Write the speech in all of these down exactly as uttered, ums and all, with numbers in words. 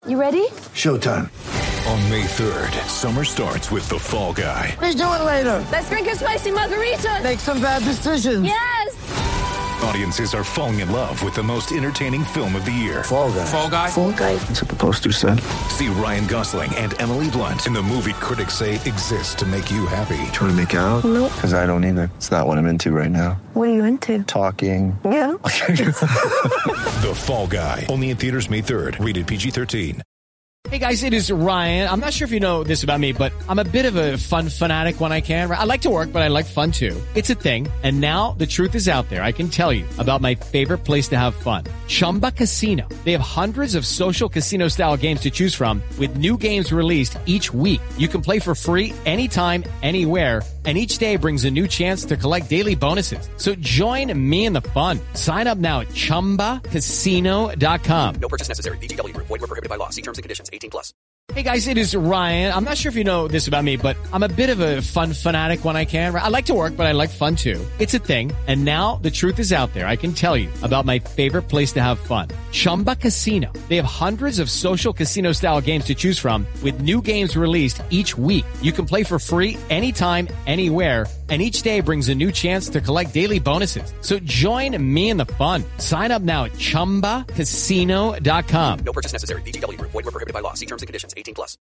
You ready? Showtime. On May third, summer starts with The Fall Guy. Let's do it later. Let's drink a spicy margarita. Make some bad decisions. Yes! Audiences are falling in love with the most entertaining film of the year. Fall Guy. Fall Guy? Fall Guy. That's what the poster said. See Ryan Gosling and Emily Blunt in the movie critics say exists to make you happy. Trying to make it out? Nope. Because I don't either. It's not what I'm into right now. What are you into? Talking. Yeah. The Fall Guy. Only in theaters May third. Rated P G thirteen. Hey guys, it is Ryan. I'm not sure if you know this about me, but I'm a bit of a fun fanatic when I can. I like to work, but I like fun too. It's a thing. And now the truth is out there. I can tell you about my favorite place to have fun. Chumba Casino. They have hundreds of social casino style games to choose from with new games released each week. You can play for free anytime, anywhere. And each day brings a new chance to collect daily bonuses. So join me in the fun. Sign up now at chumba casino dot com. No purchase necessary. V G W Group. Void where prohibited by law. See terms and conditions. eighteen plus. Hey guys, it is Ryan. I'm not sure if you know this about me, but I'm a bit of a fun fanatic when I can. I like to work, but I like fun too. It's a thing. And now the truth is out there. I can tell you about my favorite place to have fun. Chumba Casino. They have hundreds of social casino style games to choose from with new games released each week. You can play for free anytime, anywhere. And each day brings a new chance to collect daily bonuses. So join me in the fun. Sign up now at chumba casino dot com. No purchase necessary. V G W Group. Void where prohibited by law. See terms and conditions. eighteen plus.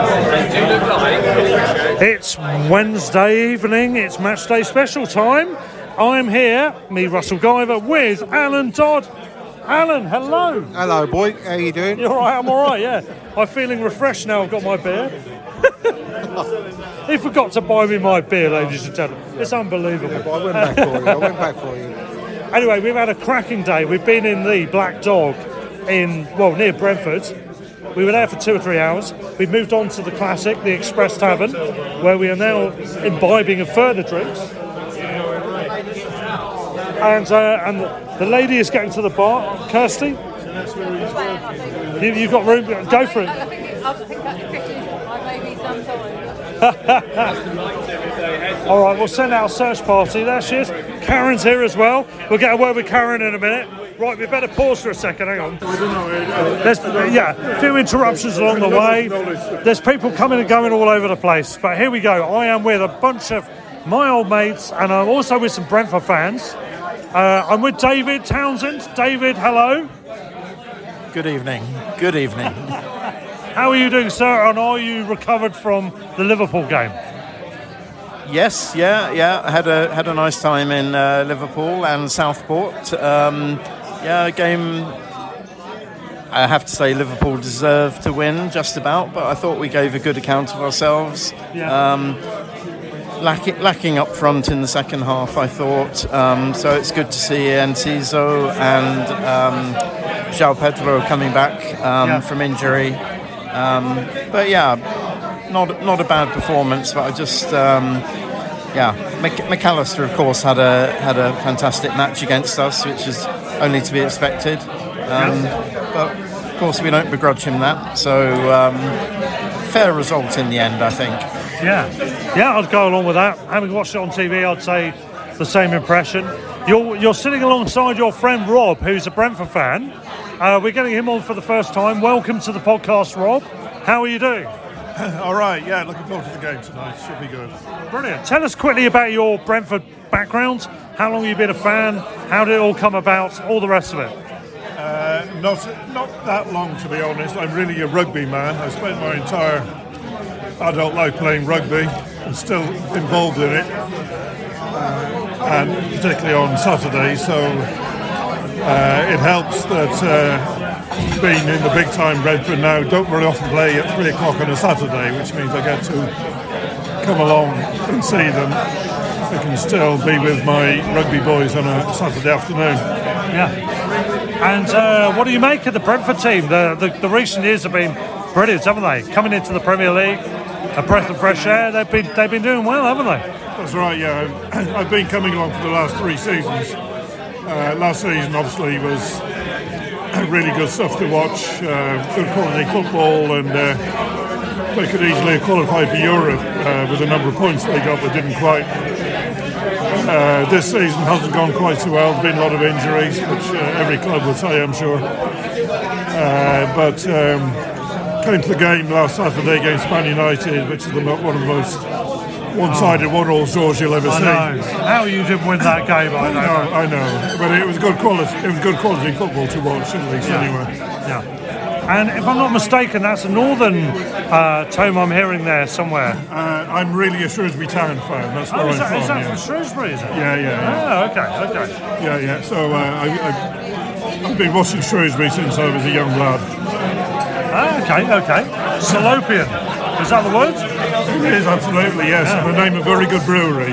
It's Wednesday evening. It's match day special time. I'm here, me Russell Guyver, with Alan Dodd. Alan, hello. Hello, boy. How you doing? You're all right. I'm all right. Yeah, I'm feeling refreshed now. I've got my beer. He forgot to buy me my beer, ladies and gentlemen. It's unbelievable. Yeah, but I went back for you. I went back for you. Anyway, we've had a cracking day. We've been in the Black Dog in, well, near Brentford. We were there for two or three hours. We've moved on to the classic, the Express Tavern, where we are now imbibing of further drinks. And uh, and the lady is getting to the bar. Kirsty? You, you've got room? Go for it. All right, we'll send out a search party. There she is. Karen's here as well. We'll get a word with Karen in a minute. Right, we better pause for a second. Hang on. There's, yeah, a few interruptions along the way. There's people coming and going all over the place. But here we go. I am with a bunch of my old mates, and I'm also with some Brentford fans. Uh, I'm with David Townsend. David, hello. Good evening. Good evening. How are you doing, sir? And are you recovered from the Liverpool game? Yes, yeah, yeah. I had a had a nice time in uh, Liverpool and Southport. Um, yeah, a game. I have to say, Liverpool deserved to win just about, but I thought we gave a good account of ourselves. Yeah. Um, lacking, lacking up front in the second half, I thought. Um, so it's good to see Enciso and um, João Pedro coming back um, yeah. from injury. Um, but yeah, not not a bad performance. But I just, um, yeah, Mc- McAllister, of course, had a had a fantastic match against us, which is only to be expected. Um, but of course, we don't begrudge him that. So um, fair result in the end, I think. Yeah, yeah, I'd go along with that. Having watched it on T V, I'd say the same impression. You're you're sitting alongside your friend Rob, who's a Brentford fan. Uh, we're getting him on for the first time. Welcome to the podcast, Rob. How are you doing? All right, yeah, looking forward to the game tonight. Should be good. Brilliant. Tell us quickly about your Brentford background. How long have you been a fan? How did it all come about? All the rest of it. Uh, not not that long, to be honest. I'm really a rugby man. I spent my entire adult life playing rugby and still involved in it, uh, and particularly on Saturday. So uh, it helps that uh, being in the big time Brentford now don't very often play at three o'clock on a Saturday, which means I get to come along and see them. I can still be with my rugby boys on a Saturday afternoon. Yeah. And uh, what do you make of the Brentford team? The, the the recent years have been brilliant, haven't they? Coming into the Premier League, a breath of fresh air. They've been they've been doing well, haven't they? That's right. Yeah, I've been coming along for the last three seasons. Uh, last season, obviously, was really good stuff to watch. Uh, good quality football, and uh, they could easily have qualified for Europe uh, with the number of points they got, but didn't quite. Uh, this season hasn't gone quite so well. There's been a lot of injuries, which uh, every club would say, I'm sure. Uh, but um, came to the game last Saturday against Man United, which is the, one of the most one-sided oh. one-all draws you'll ever I see. know. How you didn't win that game, I know. I know, I know. But it was good quality. It was good quality football to watch, at least, yeah. anyway. Yeah. And if I'm not mistaken, that's a northern uh, tone I'm hearing there somewhere. Uh, I'm really a Shrewsbury Town fan. That's where oh, I'm is that, from. Is that yeah. from Shrewsbury, is it? Yeah, yeah. yeah. Oh, okay, okay. Yeah, yeah. So uh, I, I, I've been watching Shrewsbury since I was a young lad. Ah, okay, okay. Salopian. Is that the word? It is, absolutely, yes. Yeah. And the name of a very good brewery.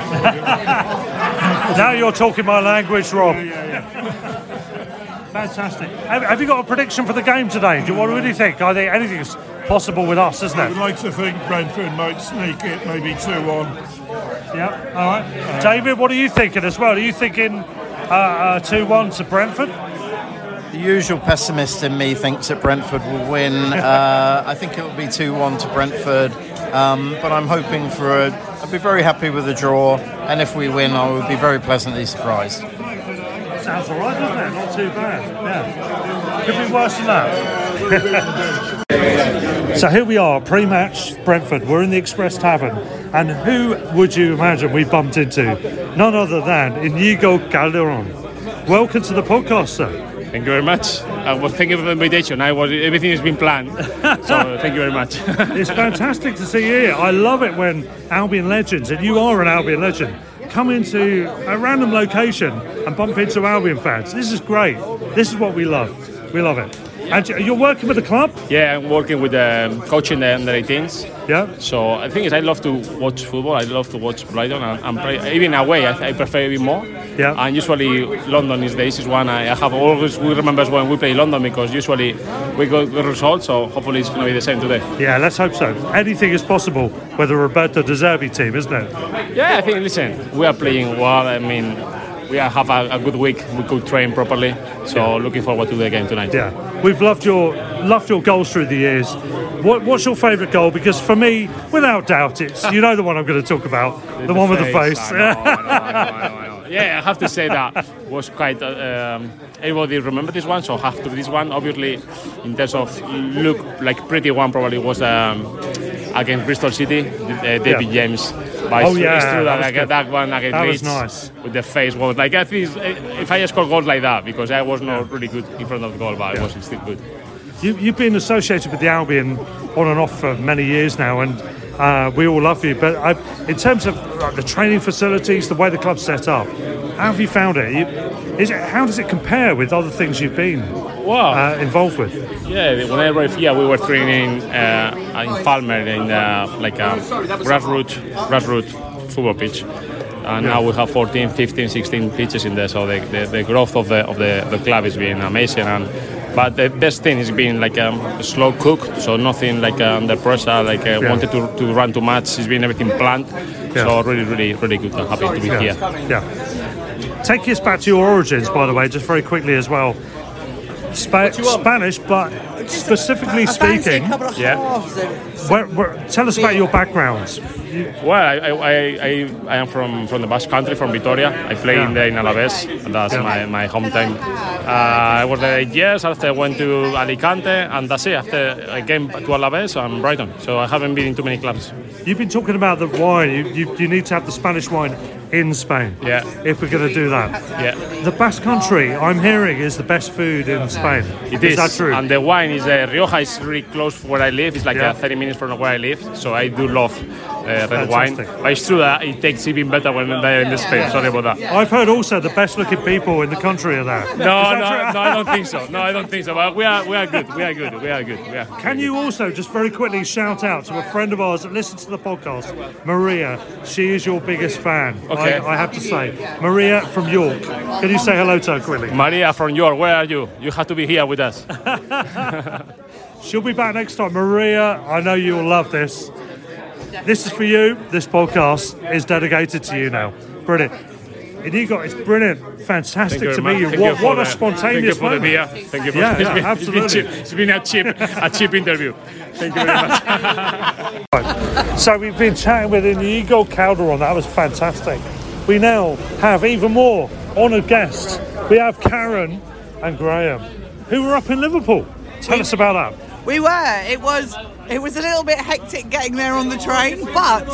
Now you're talking my language, Rob. Yeah, yeah, yeah. Fantastic. Have, have you got a prediction for the game today? Do you, what do you think? I think anything's possible with us, isn't it? I would like to think Brentford might sneak it, maybe two one. Yeah, all right. Uh, David, what are you thinking as well? Are you thinking uh, uh, two one to Brentford? The usual pessimist in me thinks that Brentford will win. uh, I think it will be two one to Brentford. Um, but I'm hoping for a... I'd be very happy with a draw. And if we win, I would be very pleasantly surprised. Sounds all right, doesn't it? Not too bad. Yeah. Could be worse than that. So here we are, pre-match Brentford. We're in the Express Tavern. And who would you imagine we bumped into? None other than Inigo Calderon. Welcome to the podcast, sir. Thank you very much. Uh, well, thank you for the invitation. I was everything has been planned, so thank you very much. It's fantastic to see you here. I love it when Albion legends, and you are an Albion legend, come into a random location and bump into Albion fans. This is great. This is what we love. We love it. And you're working with the club? Yeah, I'm working with um, coaching the under eighteens. Yeah. So the thing is, I love to watch football. I love to watch Brighton, and, and play, even away, I, I prefer a bit more. Yeah. And usually London these days is one I, I have always we remember when we play London, because usually we got good results. So hopefully it's going to be the same today. Yeah, let's hope so. Anything is possible with the Roberto De Zerbi team, isn't it? Yeah, I think. Listen, we are playing well. I mean, we have a, a good week. We could train properly. So yeah. Looking forward to the game tonight. Yeah, we've loved your loved your goals through the years. What, what's your favourite goal? Because for me, without doubt, it's you know the one I'm going to talk about, the, the one face. with the face. I know, I know, I know, I know, I know. Yeah, I have to say that was quite. Uh, um, everybody remember this one, so have to this one. Obviously, in terms of look, like pretty one probably was um, against Bristol City, uh, David yeah. James. But oh it's, yeah, it's true that, that, like, that one against that Leeds was nice. With the face was like I think if I scored goals like that, because I was not really good in front of the goal, but yeah. I was still good. You, you've been associated with the Albion on and off for many years now, and uh, we all love you. But I, in terms of like, the training facilities, the way the club's set up, how have you found it? You, is it how does it compare with other things you've been wow. uh, involved with? Yeah, when I arrived here, we were training uh, in Falmer in uh, like a grassroots grassroots football pitch. And yeah. now we have fourteen, fifteen, sixteen pitches in there. So the, the, the growth of the of the, the club has been amazing. And but the best thing is being like um, slow cooked, so nothing like uh, under pressure. Like uh, yeah. wanted to, to run too much. It's been everything planned. Yeah. So really, really, really good. I'm happy to be yeah. here. Yeah. Take us back to your origins, by the way, just very quickly as well. Spa- Spanish, but specifically speaking, yeah. Where, where, tell us about your backgrounds. Well, I, I, I, I am from, from the Basque Country, from Vitoria. I play yeah. in there in Alaves. That's yeah. my, my hometown. Uh, I was there eight years. After I went to Alicante, and that's it. After I came to Alaves and Brighton. So I haven't been in too many clubs. You've been talking about the wine. You, you, you need to have the Spanish wine in Spain. Yeah. If we're going to do that. Yeah. The Basque Country, I'm hearing, is the best food in Spain. It is. Is that true? And the wine is uh, Rioja is really close to where I live. It's like yeah. uh, thirty minutes from where I live. So I do love uh, red wine. But it's true that it tastes even better when they're in the Spain. Sorry about that. I've heard also the best looking people in the country are there. No, no, no, I don't think so. No, I don't think so. But we are, we are good. We are good. We are good. We are. Can you also just very quickly shout out to a friend of ours that listens to the podcast, Maria? She is your biggest fan. Okay. I, I have to say, Maria from York. Can you say hello to her quickly? Maria from York. Where are you? You have to be here with us. She'll be back next time. Maria, I know you'll love this. This is for you. This podcast is dedicated to you now. Brilliant. Inigo, it's brilliant. Fantastic to meet you. What, what a spontaneous moment. Thank you for the beer. Thank you for yeah, the yeah, been, absolutely. It's been, it's been a cheap, a cheap interview. Thank you very much. Right. So we've been chatting with Inigo Calderon. That was fantastic. We now have even more honoured guests. We have Karen and Graham, who were up in Liverpool. Tell us about that. We were. It was it was a little bit hectic getting there on the train, but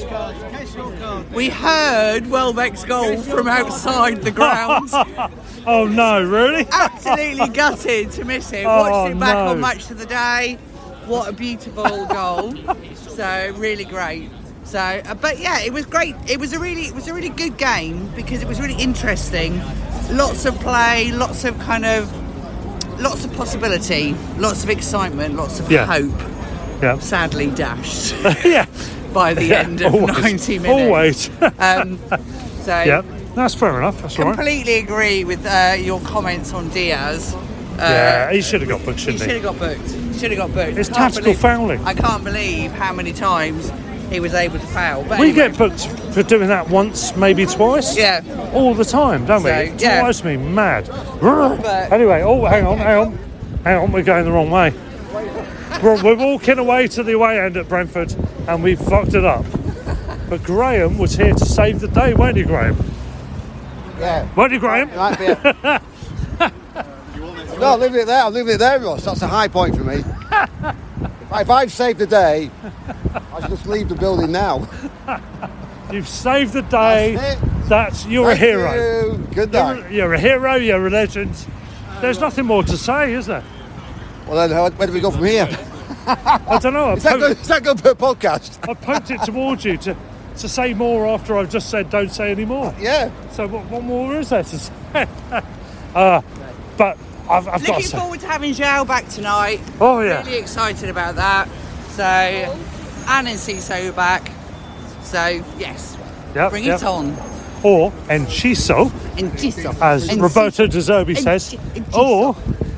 we heard Welbeck's goal from outside the ground. Oh no, really? Absolutely gutted to miss it. Oh, Watched it back no. on Match of the Day. What a beautiful goal. So really great. So, uh, but yeah, it was great. It was a really, it was a really good game because it was really interesting. Lots of play, lots of kind of, lots of possibility, lots of excitement, lots of Yeah. hope. Yeah. Sadly dashed Yeah. by the Yeah, end of always, ninety minutes. Always. Um, so Yeah, that's fair enough. That's all right. completely agree with uh, your comments on Diaz. Uh, Yeah, he should have got booked, He shouldn't should he? have got booked. Should have got booked. It's I can't tactical believe- fouling. I can't believe how many times he was able to foul. But We anyway. get booked for doing that once, maybe twice. Yeah. All the time, don't we? So, It yeah. drives me mad. But- Anyway, oh, hang on, hang on. Hang on, we're going the wrong way. We're, we're walking away to the away end at Brentford and we fucked it up. But Graham was here to save the day, weren't you, Graham? Yeah. Weren't you, Graham? Might be a... no, I'll leave it there. I'll leave it there, Ross. That's a high point for me. if, if I've saved the day, I should just leave the building now. You've saved the day. That's it. That's you're Thank a hero. you. Good You're, night. a- you're a hero. You're a legend. There's nothing more to say, is there? Well, then, how- where do we go from here? I don't know. I Is that, poked- good, is that good for a podcast? I poked it towards you to, to say more after I've just said don't say any more. Yeah. So what, what more is there to say? uh, but I've, I've got to Looking say. forward to having Zhao back tonight. Oh, yeah. Really excited about that. So, Anne and Ciso back. So, yes. Yep, Bring yep. it on. Or Enciso, Enciso. as Enci- Roberto De Zerbi Enci- says. Enciso. Or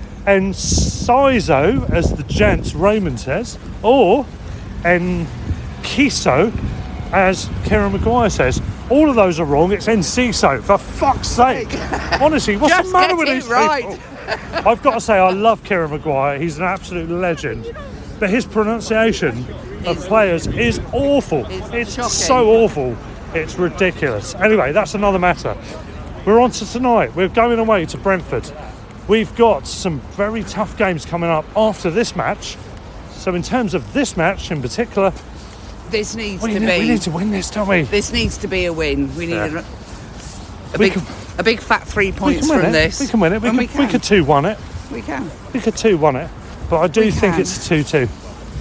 Enciso, as the gent Raymond says. Or Enquiso, as Kieran Maguire says. All of those are wrong. It's Enciso, for fuck's sake. Honestly, what's Just the matter get with it these right. people? I've got to say, I love Kieran Maguire. He's an absolute legend. But his pronunciation of players is awful. It's It's shocking. so awful. It's ridiculous. Anyway, that's another matter. We're on to tonight. We're going away to Brentford. We've got some very tough games coming up after this match. So in terms of this match in particular, This needs we to need, be. we need to win this, don't we? This needs to be a win. We need Yeah. a, a We big, can- a big fat three We points can win from it. this. We can win it. We And could, we can. we could two one it. We can. We could two one it. But I do We think can. it's a two two.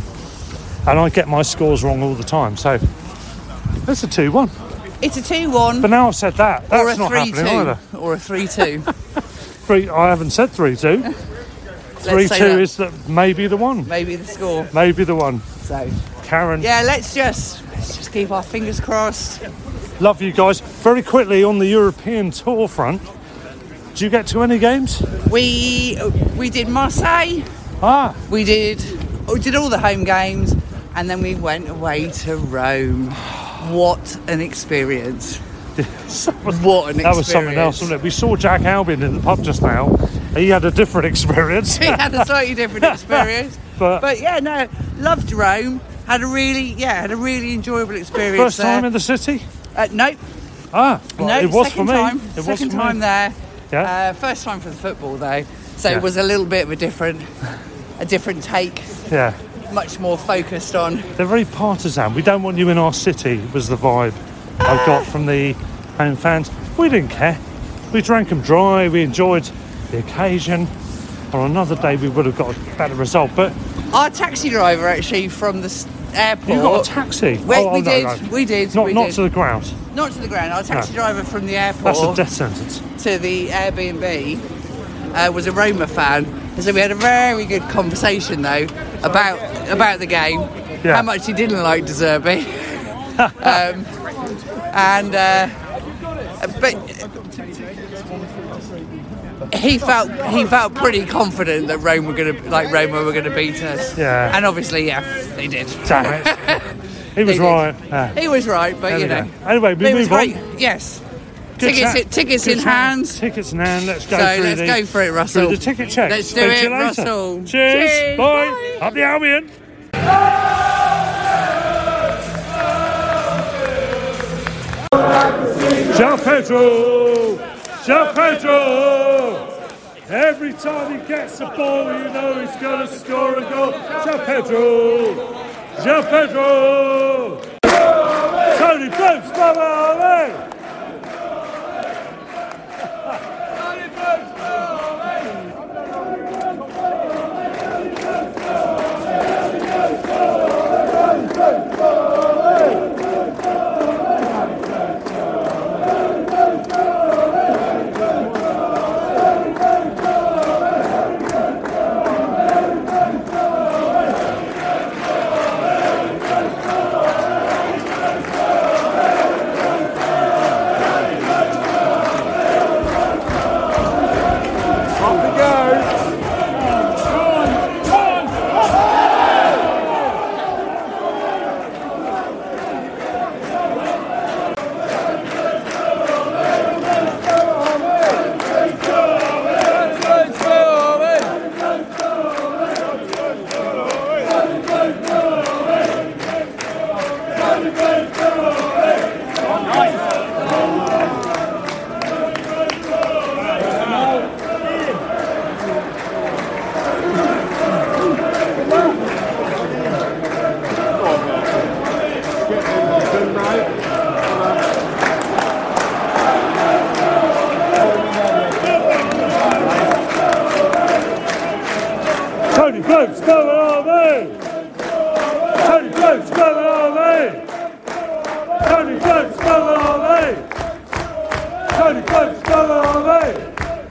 And I get my scores wrong all the time. So it's a two one. It's a two-one But now I've said that, or a that's not happening either. three-two or a three-two. Three, I haven't said three two. Three say two that. is the, maybe the one. Maybe the score. Maybe the one. So Karen, yeah, let's just let's just keep our fingers crossed. love you guys. Very quickly on the European tour front, did you get to any games? We we did Marseille. Ah, We did we did all the home games, and then we went away to Rome. What an experience! What an experience! that was something else, wasn't it? We saw Jack Albion in the pub just now. He had a different experience. We had a slightly different experience, But- but yeah, no, loved Rome. Had a really yeah, had a really enjoyable experience. First time there. in the city? Uh, nope. Ah, well, No, it was second for me. Time, It was second for time me. there. Yeah. Uh, first time for the football though, so Yeah. it was a little bit of a different, a different take. Yeah. Much more focused on. They're very partisan. We don't want you in our city, was the vibe I got from the home fans. We didn't care. We drank them dry. We enjoyed the occasion. On another day, we would have got a better result. But Our taxi driver actually from the s- airport. you got a taxi. We, oh, we oh, no, did. no. We did. Not, we not did. to the ground. Not to the ground. Our taxi No. driver from the That's a airport death sentence. to the Airbnb uh, was a Roma fan, and so we had a very good conversation though about about the game, Yeah. how much he didn't like De Zerbi, um, and uh, but he felt he felt pretty confident that Rome were going to like Roma were going to beat us. Yeah. and obviously, yeah, they did. Damn it. He was They did. right. Yeah. He was right, but There you we know. go. Anyway, we But it was move on. great. Yes. Good tickets, chat. in, tickets Good in chat. hand. Tickets in hand. Let's go So through let's the, go for it, Russell. through the ticket check. Let's do Speak to it, you later. Russell. Cheers. Cheers. Bye. Bye. Up the Albion. Ciao Pedro. Ciao Pedro. Every time he gets the ball, you know he's going to score a goal. João Pedro! João Pedro! Tony Brooks, Bobby! Tony Brooks, go on me! Tony Brooks, go on me! Tony Brooks, go on me! Tony Brooks, go on me!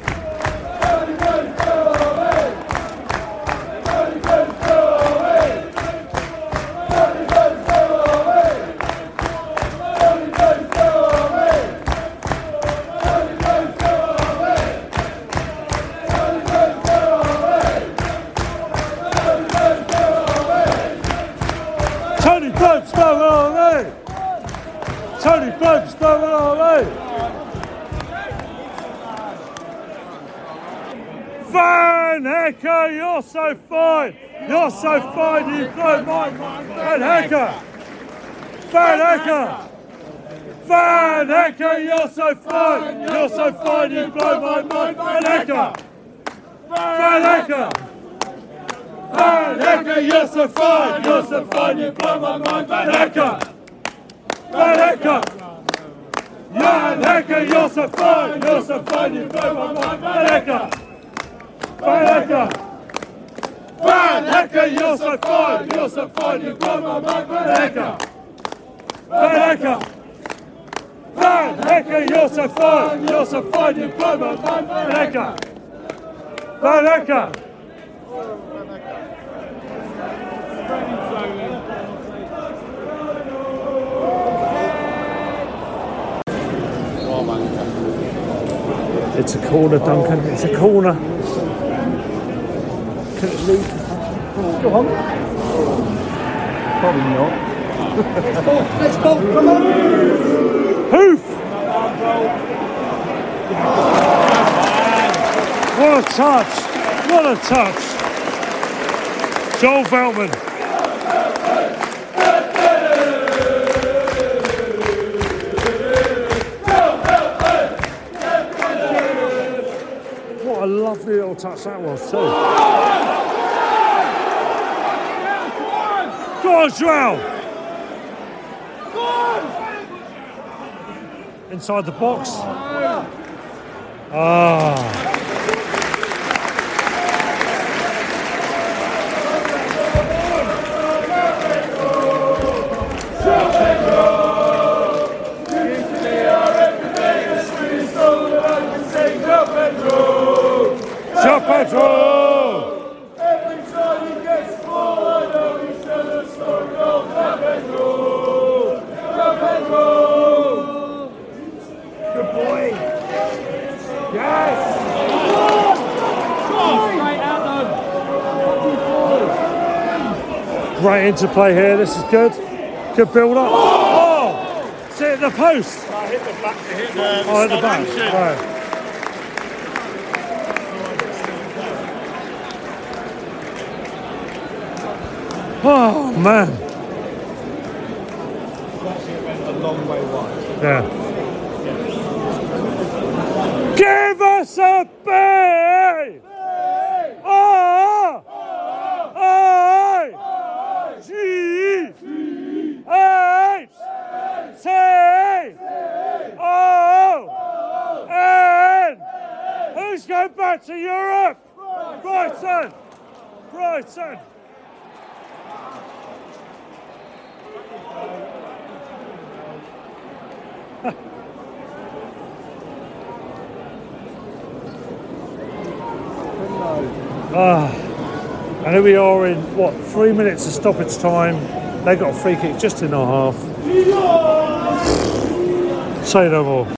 Tony Brooks, go on me! Tony Brooks, go on me! Van Hecker, you're so fine! You're so fine, you blow my mind! Van Hecker! Van Hecker! Van Hecker, you're so fine! You're so fine, you blow my mind! Van Hecker! Van Hecker! Van Hecker, you're so fine, you're so fine, you blow my mind, Van Hecker! Van Hecker! Van Hecker, you're so fine, you're so fine, you blow my mind, Van Hecker! Van Hecker! Van Hecker, you're so fine, you're so fine, you blow my mind, Van Hecker! Van Hecker! Van Hecker, you're so fine, you're so fine, you blow my mind, Van Hecker! Van Hecker! It's a corner, Duncan. It's a corner. Can it lead? Go on. Probably not. Let's ball. Let's ball. Come on. Hoof. What a touch. What a touch. Joel Veltman. What a lovely little touch that was too. Go on, Joel! Inside the box. Ah. João Pedro! Every time he gets ball, I know he's gonna score a goal. João Pedro! João Pedro! Good boy! Yes! Great interplay here, this is good. Good build up. Oh! Sit at the post! I hit the back, hit the, oh, at the back. Right. Oh man! It's actually went a long way wide. Yeah. Give us a B! R! I! G! H! T! O! N! Who's going back to Europe? Brighton! Brighton! Ah, and here we are in, what, three minutes of stoppage time. They got a free kick just in our half. Say no more.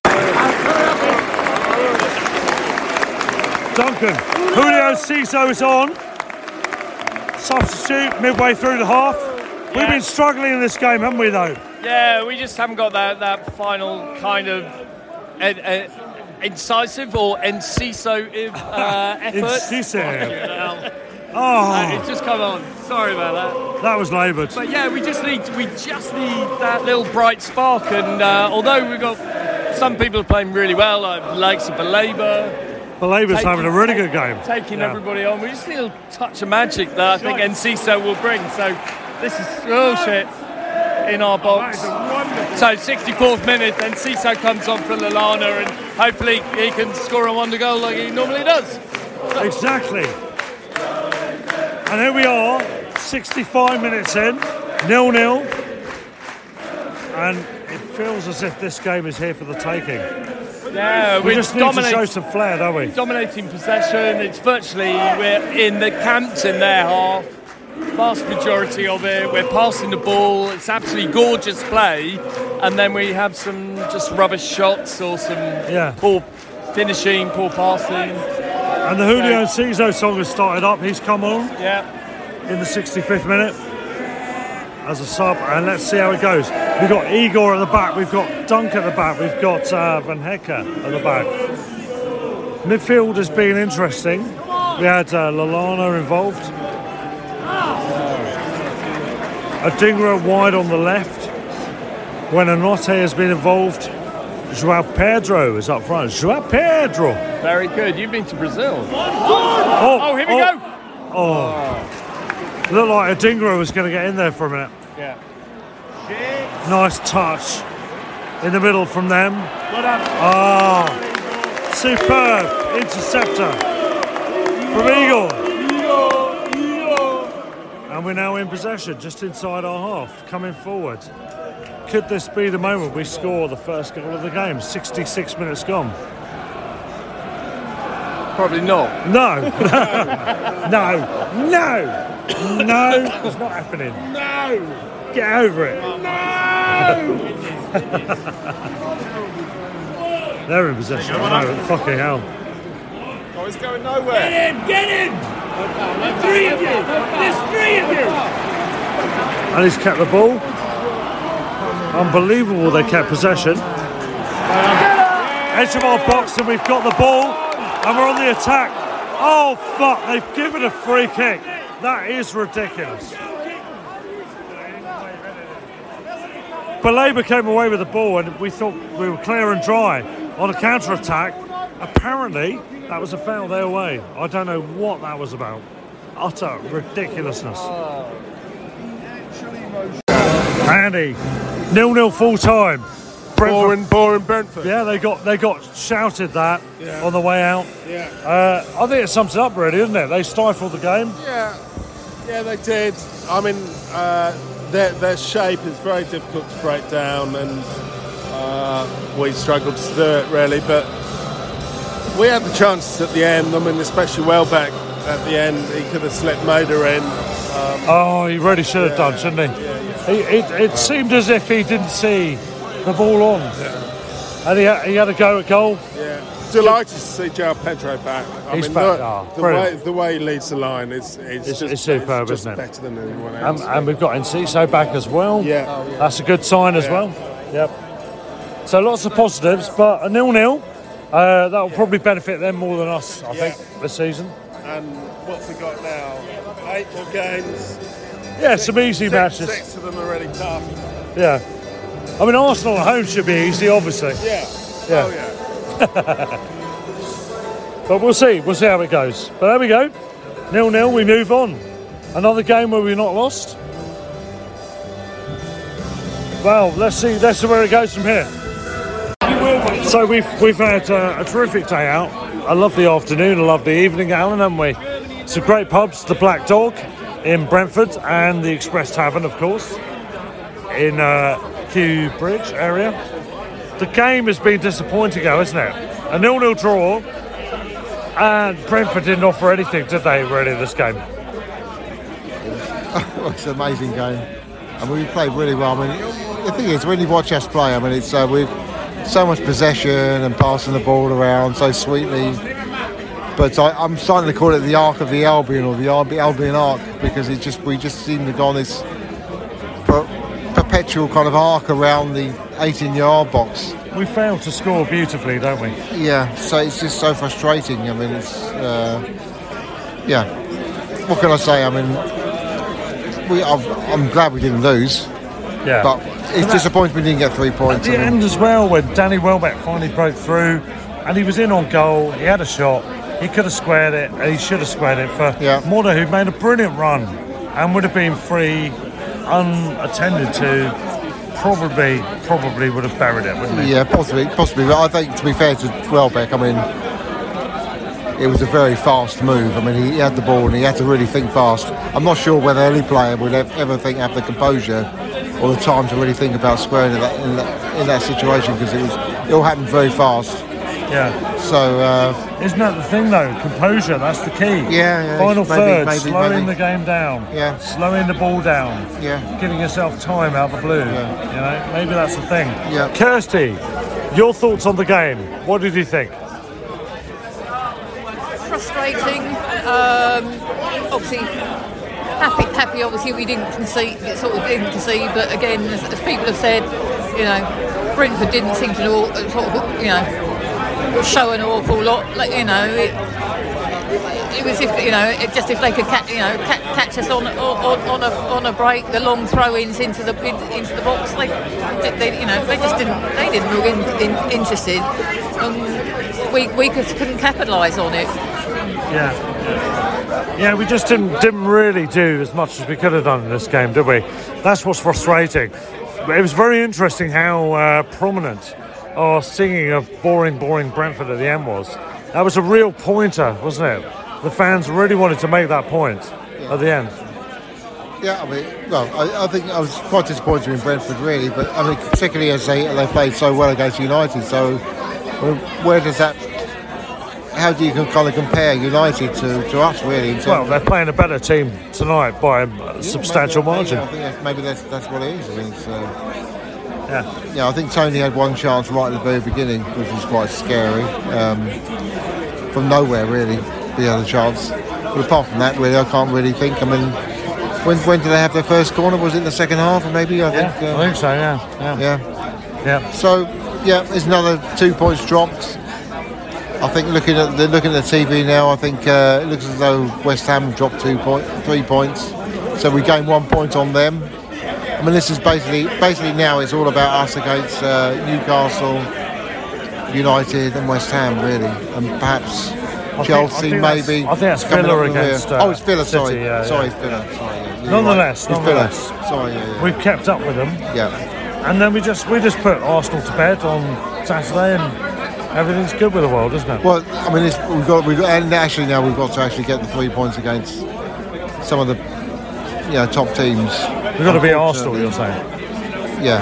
Duncan, Julio Ciso is on. Substitute midway through the half. We've Yeah. been struggling in this game, haven't we, though? Yeah, we just haven't got that, that final kind of uh, uh, incisive or incisive uh, effort. Incisive. Oh, Oh, it's just come on. Sorry about that. that was laboured. But yeah, we just need we just need that little bright spark. And uh, although we've got some people playing really well, like likes of Baleba, Balaba's having a really good game. taking Yeah. everybody on. We just need a touch of magic that I think Enciso will bring. So this is oh shit in our box. So sixty-fourth minute, then Ciso comes on for Lallana, and hopefully he can score a wonder goal like he normally does. Exactly. And here we are, sixty-five minutes in, nil nil. And it feels as if this game is here for the taking. Yeah, we we're just need to dominate- show some flair, don't we? Dominating possession. It's virtually we're in the camped in their half. Vast majority of it. We're passing the ball. It's absolutely gorgeous play, and then we have some just rubbish shots or some Yeah. poor finishing, poor passing. And the Julio Ciso song has started up. He's come on Yeah. in the sixty-fifth minute as a sub, and let's see how it goes. We've got Igor at the back, we've got Dunk at the back, we've got uh, Van Hecke at the back. Midfield has been interesting. We had uh, Lallana involved. Adingra wide on the left. When Anote has been involved, João Pedro is up front. João Pedro. Very good. You've been to Brazil. Oh, Oh, here we oh, go. Oh. Looked like Adingra was going to get in there for a minute. Yeah. Nice touch in the middle from them. Ah, superb interceptor from Igor. And we're now in possession, just inside our half, coming forward. Could this be the moment we score the first goal of the game? sixty-six minutes gone. Probably not. No, no, no, no, it's not happening. No! Get over it. No! They're in possession. No, fucking hell. Oh, it's going nowhere. Get in! Get in! There's three of you! There's three of you! And he's kept the ball. Unbelievable they kept possession. Edge of our box and we've got the ball and we're on the attack. Oh fuck, they've given a free kick. That is ridiculous. Baleba came away with the ball and we thought we were clear and dry on a counter-attack. Apparently that was a foul their way. I don't know what that was about. Utter ridiculousness. Andy, nil nil full time. Boring, boring Brentford. Yeah, they got they got shouted that Yeah. on the way out. Yeah. Uh, I think it sums it up really, doesn't it? They stifled the game. Yeah, yeah, they did. I mean, uh, their their shape is very difficult to break down, and uh, we struggled to do it really. But we had the chances at the end. I mean, especially Welbeck at the end, he could have slipped Mader in. Um, Oh, he really should have yeah, done, shouldn't he? yeah, yeah. he it, it seemed as if he didn't see the ball on, and he had, he had a go at goal. Yeah, delighted to see João Pedro back. I He's mean, back. the, Oh, the way brilliant. the way he leads the line is is It's, just it's superb, it's just isn't it? better than anyone And, else. and we've got Enciso back as well. Yeah. Oh, yeah. That's a good sign as Yeah. well. Yep. So lots of positives, but a nil-nil. Uh, that will probably benefit them more than us, I Yeah. think, this season. And what's we got now? Eight more games. Yeah, some easy six, matches. Six of them are really tough. Yeah. I mean, Arsenal at home should be easy, obviously. Yeah. Yeah. Oh yeah. But we'll see. We'll see how it goes. But there we go. nil nil, we move on. Another game where we're not lost. Well, let's see. Let's see where it goes from here. So we've we've had uh, a terrific day out, a lovely afternoon, a lovely evening, Alan, haven't we? Some great pubs, the Black Dog in Brentford and the Express Tavern, of course, in uh, Kew Bridge area. The game has been disappointing, though, hasn't it? A nil nil draw, and Brentford didn't offer anything, did they, really, this game? It's an amazing game. I mean, we played really well. I mean, the thing is, when you watch us play, I mean, it's uh, we've so much possession and passing the ball around so sweetly. But I, I'm starting to call it the arc of the Albion, or the Albion arc, because it just we just seem to go on this per, perpetual kind of arc around the eighteen-yard box. We fail to score beautifully, don't we? Yeah, so it's just so frustrating. I mean, it's uh, yeah. What can I say? I mean, we. I'm, I'm glad we didn't lose. Yeah, but it's disappointing we didn't get three points. At the end as well, when Danny Welbeck finally broke through, and he was in on goal. He had a shot. He could have squared it, and he should have squared it for yeah. Morda, who made a brilliant run and would have been free, unattended to. Probably, probably would have buried it, wouldn't he? Yeah, possibly, possibly. But I think, to be fair to Welbeck, I mean, it was a very fast move. I mean, he had the ball and he had to really think fast. I'm not sure whether any player would ever think have the composure or the time to really think about squaring it in that, in that situation, because it was it all happened very fast. Yeah. So uh, isn't that the thing though? Composure, that's the key. Yeah. yeah Final maybe, third, maybe, slowing maybe. the game down. Yeah. Slowing the ball down. Yeah. Giving yourself time out the blue. Yeah. You know, maybe that's the thing. Yeah. Kirsty, your thoughts on the game? What did you think? Frustrating. Um, obviously, happy. Happy. Obviously, we didn't concede. Sort of didn't concede, but again, as, as people have said, you know, Brentford didn't seem to know, sort of, you know, show an awful lot. Like, you know, it, it was if you know, it just if they could catch, you know, catch, catch us on on on a on a break, the long throw-ins into the in, into the box. They, they, you know, they just didn't they didn't look in, in, interested. Um, we we could, couldn't capitalise on it. Yeah. Yeah, we just didn't didn't really do as much as we could have done in this game, did we? That's what's frustrating. It was very interesting how uh, prominent our singing of boring, boring Brentford at the end was. That was a real pointer, wasn't it? The fans really wanted to make that point yeah. at the end. Yeah, I mean, well, I, I think I was quite disappointed in Brentford, really, but I mean, particularly as they they played so well against United. So, where does that? How do you kind of compare United to, to us, really? Well, they're playing a better team tonight by a yeah, substantial maybe, margin. Yeah, I think that's, maybe that's that's what it is. I mean, so. Yeah. Yeah, I think Tony had one chance right at the very beginning, which was quite scary. Um, from nowhere, really, he had a chance. But apart from that, really, I can't really think. I mean, when when did they have their first corner? Was it in the second half, or maybe? I yeah, think. Uh, I think so. Yeah. Yeah. Yeah. Yeah. So, yeah, there's another two points dropped. I think looking at the looking at the T V now, I think uh, it looks as though West Ham dropped two point, three points. So we gained one point on them. I mean, this is basically basically now it's all about us against uh, Newcastle, United, and West Ham, really, and perhaps I Chelsea, think, I maybe. I think that's Villa against. Uh, oh, it's Villa. City, Sorry, yeah, sorry, yeah. it's Villa. Sorry, yeah. Nonetheless, right. nonetheless, Villa. Sorry, yeah, yeah. we've kept up with them. Yeah. And then we just we just put Arsenal to bed on Saturday, and everything's good with the world, isn't it? Well, I mean, it's, we've got we got, and actually now we've got to actually get the three points against some of the, you know, top teams. We've got to beat Arsenal, you're saying? Yeah.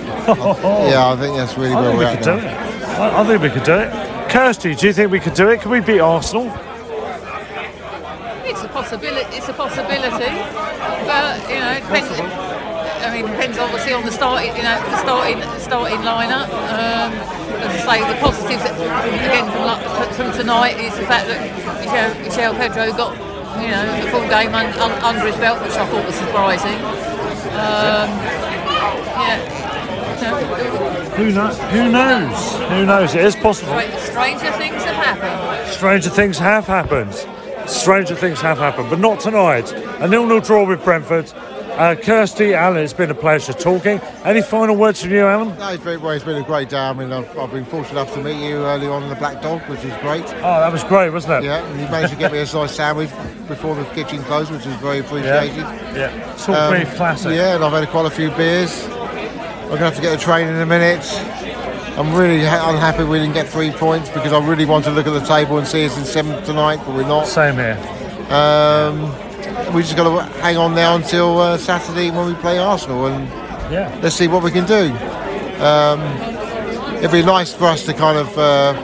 Yeah, I think that's really I where think we're we at could now. do it. I, I think we could do it. Kirsty, do you think we could do it? Can we beat Arsenal? It's a possibility. It's a possibility, but you know, it depends. I mean, it depends obviously on the starting, you know, the starting starting lineup. Um, as I say, the positives again from, from tonight is the fact that Michel, Michel Pedro got, you know, the full game un, un, under his belt, which I thought was surprising. Um, yeah. Who knows? Who knows? Who knows? It is possible. Stranger things have happened. Stranger things have happened. Stranger things have happened, but not tonight. A nil-nil draw with Brentford. Uh, Kirsty, Alan, it's been a pleasure talking. Any final words from you, Alan? No, it's been, well, it's been a great day. I mean, I've, I've been fortunate enough to meet you early on in the Black Dog, which was great. Oh, that was great, wasn't it? Yeah, and you managed to get me a nice sandwich before the kitchen closed, which was very appreciated. Yeah, yeah. Salt um, beef classic. Yeah, and I've had quite a few beers. I'm going to have to get a train in a minute. I'm really ha- unhappy we didn't get three points because I really want to look at the table and see us in seventh tonight, but we're not. Same here. Um, we just got to hang on now until uh, Saturday when we play Arsenal, and yeah, let's see what we can do. Um, it'd be nice for us to kind of uh,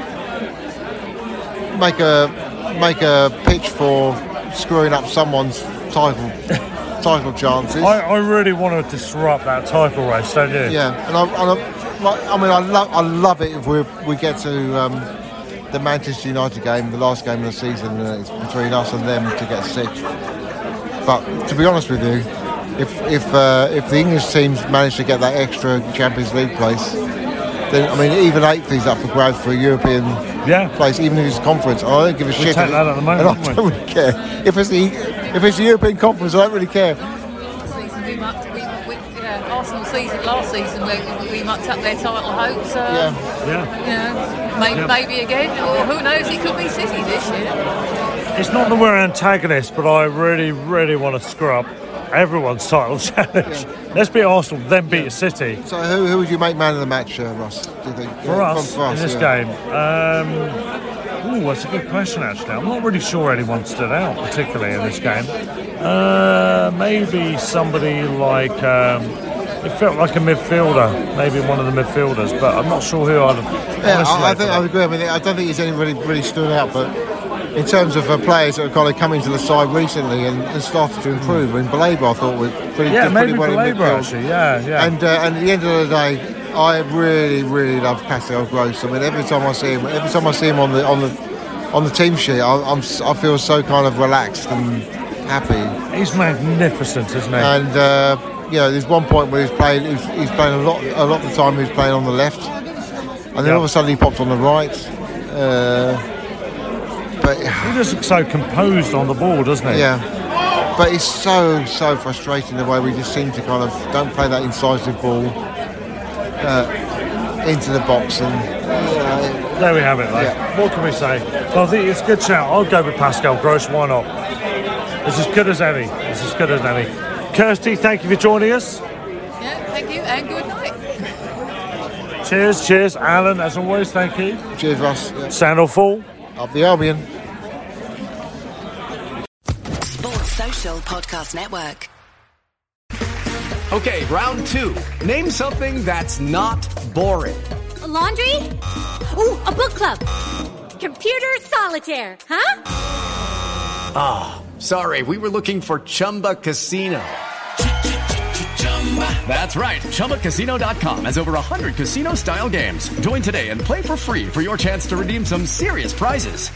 make a make a pitch for screwing up someone's title title chances. I, I really want to disrupt that title race, don't you? Yeah, and I, and I, I mean, I love I love it if we we get to. Um, the Manchester United game, the last game of the season, uh, it's between us and them to get sixth. But to be honest with you, if if uh, if the English teams manage to get that extra Champions League place, then I mean even eighth is up for grabs for a European yeah. place, even if it's conference. I don't give a we shit. Take that at the moment, and I don't really care if it's the if it's the European conference. I don't really care. We mucked, we, we, yeah, Arsenal season last season we, we mucked up their title hopes. Uh, yeah, yeah. You know, maybe, yeah. maybe again, or who knows? It could be City this year. It's not that we're antagonists, but I really, really want to screw up everyone's title challenge. Yeah. Let's beat Arsenal, then beat yeah. City. So, who who would you make man of the match, uh, Ross? Do you think? For yeah, us, for us in this yeah. game. Um, ooh, that's a good question. Actually, I'm not really sure anyone stood out particularly in this game. Uh, maybe somebody like. Um, It felt like a midfielder, maybe one of the midfielders, but I'm not sure who I'd. Yeah, I, I think I would agree. I mean, I don't think he's anybody really stood out, but in terms of uh, players that have kind of come into the side recently and, and started to improve, I mean, Baleba I thought was pretty, yeah, did maybe pretty well in Baleba midfield. actually, yeah, yeah. And uh, and at the end of the day, I really, really love Pascal Gross. I mean, every time I see him, every time I see him on the on the on the team sheet, I, I'm I feel so kind of relaxed and happy. He's magnificent, isn't he? And. Uh, You know, there's one point where he's playing. He's, he's playing a lot, a lot of the time. He's playing on the left, and then yep. all of a sudden he pops on the right. Uh, but he just looks so composed on the ball, doesn't he? Yeah. But it's so so frustrating the way we just seem to kind of don't play that incisive ball uh, into the box, and uh, there we have it. Though. Yeah. What can we say? Well, I think it's a good shout. I'll go with Pascal Gross. Why not? It's as good as any. It's as good as any. Kirsty, thank you for joining us. Yeah, thank you, and good night. Cheers, cheers. Alan, as always, thank you. Cheers, Ross. Yeah. Sandal Fall. Up the Albion. Sports Social Podcast Network. Okay, round two. Name something that's not boring. A laundry? Ooh, a book club. Computer solitaire, huh? Ah. Oh. Sorry, we were looking for Chumba Casino. That's right. Chumba Casino dot com has over one hundred casino-style games. Join today and play for free for your chance to redeem some serious prizes.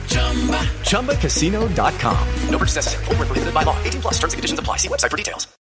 Chumba Casino dot com. No purchase necessary. Void where prohibited by law. eighteen plus. Terms and conditions apply. See website for details.